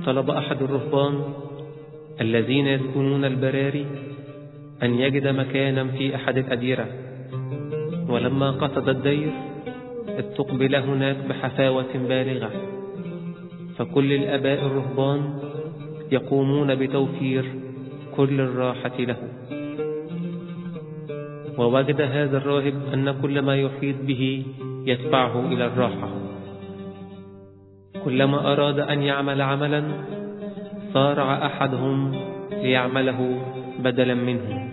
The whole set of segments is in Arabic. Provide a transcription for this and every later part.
طلب أحد الرهبان الذين يسكنون البراري أن يجد مكانا في أحد الأديرة، ولما قصد الدير استقبل هناك بحفاوة بالغة، فكل الآباء الرهبان يقومون بتوفير كل الراحة له. ووجد هذا الراهب أن كل ما يحيط به يدفعه إلى الراحة. كلما أراد أن يعمل عملا صارع أحدهم ليعمله بدلا منه،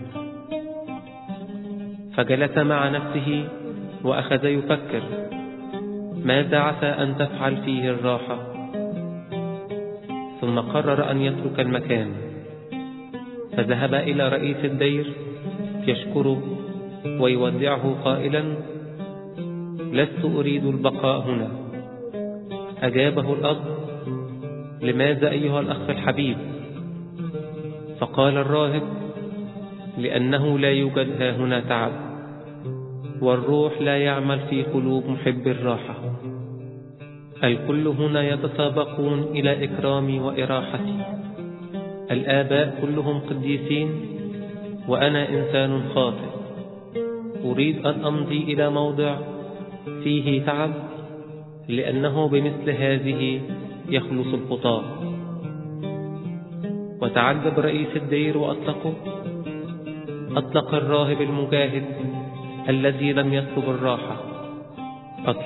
فجلس مع نفسه وأخذ يفكر ماذا عسى أن تفعل فيه الراحة، ثم قرر أن يترك المكان، فذهب إلى رئيس الدير يشكره ويودعه قائلا: لست أريد البقاء هنا. أجابه الأب: لماذا أيها الأخ الحبيب؟ فقال الراهب: لأنه لا يوجد ها هنا تعب، والروح لا يعمل في قلوب محب الراحة. الكل هنا يتسابقون إلى إكرامي وإراحتي. الآباء كلهم قديسين وأنا إنسان خاطئ، أريد أن أمضي إلى موضع فيه تعب، لأنه بمثل هذه يخلص الخطاة. وتعجب رئيس الدير وأطلقه. أطلق الراهب المجاهد الذي لم يطلب الراحة،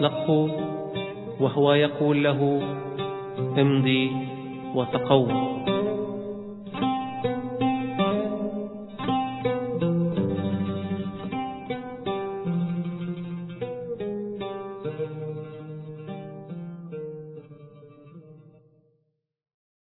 أطلقه وهو يقول له: امضي وتقوم.